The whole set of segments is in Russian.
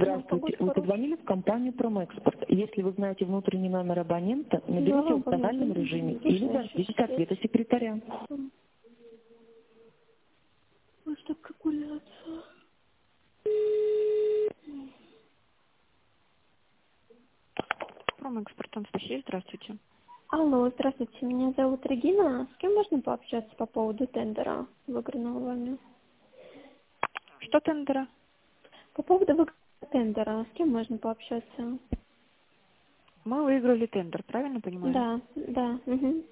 Здравствуйте. Вы позвонили в компанию «Промэкспорт». Если вы знаете внутренний номер абонента, наберите его в тональном режиме или дождитесь ответа секретаря. Может, прогуляться. Промэкспорт, Анастасия, здравствуйте. Алло, здравствуйте, меня зовут Регина. С кем можно пообщаться по поводу тендера, выигранного вами? Что тендера? По поводу выигранного тендера, с кем можно пообщаться? Мы выиграли тендер, правильно понимаю? Да. Угу.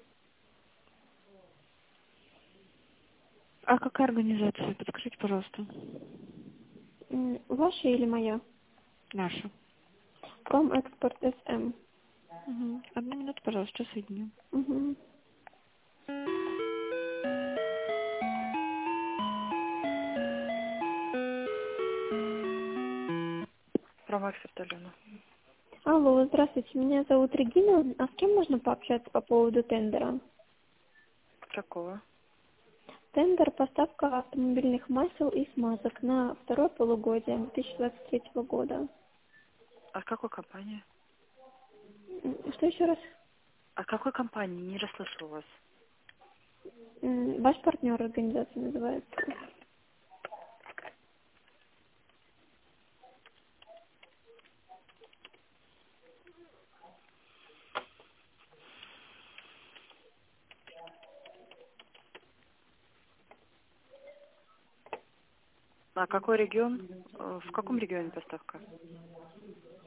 А какая организация? Подскажите, пожалуйста. Ваша или моя? Наша. Промэкспорт СМ. Угу. Одну минуту, пожалуйста, соединю. Угу. Промэкспорт, Алена. Алло, здравствуйте, меня зовут Регина. А с кем можно пообщаться по поводу тендера? Какого? Тендер поставка автомобильных масел и смазок на второе полугодие 2023 года. От какой компании? Что еще раз? От какой компании? Не расслышал вас. Ваш партнер организации называется. А какой регион? В каком регионе поставка?